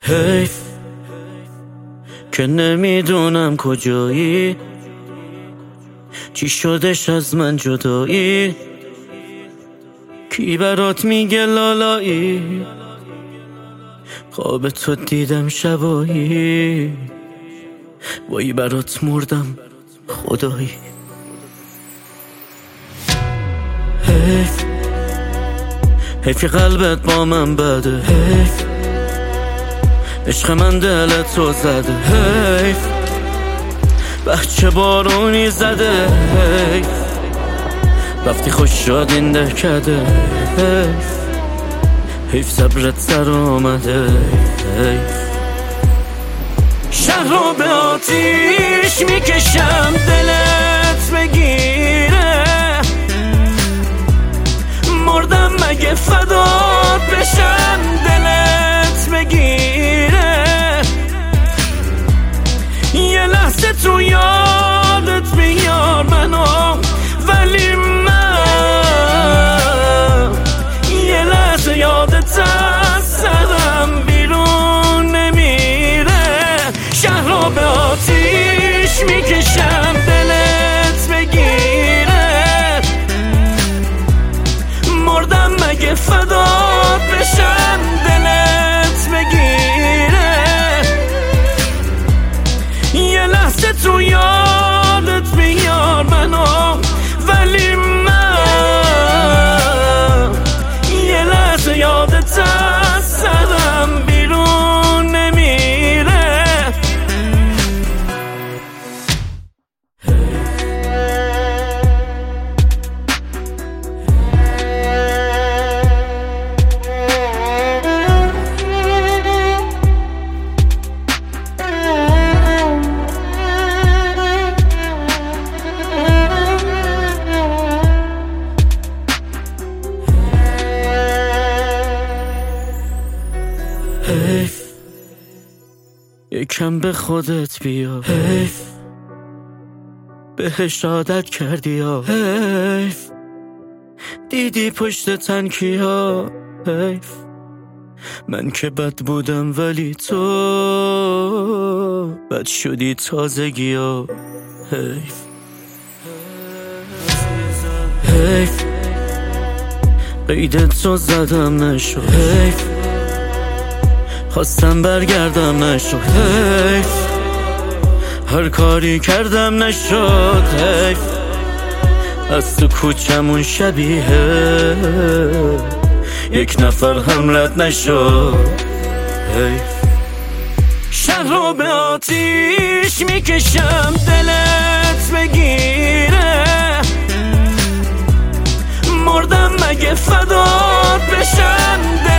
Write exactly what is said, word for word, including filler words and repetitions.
حیف که نمیدونم کجایی، چی شدش از من جدایی، کی برات میگه لالایی، خواب تو دیدم شبایی، وای برات مردم خدایی. حیف حیف که قلبت با من بده، حیف عشق من دلت رو زده، حیف بچه بارونی زده، حیف رفتی خوش شد این دهکده، حیف حیف صبرت سر آمده، حیف شهر رو به آتیش میکشم دلت بگیره، مردم مگه فدات بشم دلت بگیره، یه لحظه تو یادت بیار منو، ولی من یه لحظه یادت از سرم بیرون نمیره. شهر رو به آتیش میکشم دلت بگیره، مردم مگه فدات بشم دلت بگیره، یه لحظه تو یادت بیار منو، ولی من یه لحظه یادت از سرم بیرون نمیره. حیف یکم به خودت بیا، حیف بهش عادت کردی یا، حیف دیدی پشت تنکیا، حیف من که بد بودم ولی تو بد شدی تازگی ها، حیف حیف قیدت تو زدم نشو، حیف خواستم برگردم نشد، حیف هر کاری کردم نشد، حیف از تو کوچمون شبیه یک نفر هم رد نشد، حیف شهر رو به آتیش میکشم دلت بگیره، مردم مگه فدات بشم